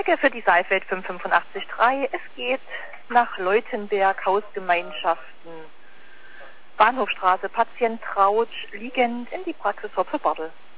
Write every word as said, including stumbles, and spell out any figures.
Zeuge für die Saalfeld fünf acht fünf drei. Es geht nach Leutenberg, Hausgemeinschaften, Bahnhofstraße, Patient Trautsch, liegend in die Praxis Hopfe-Bartel.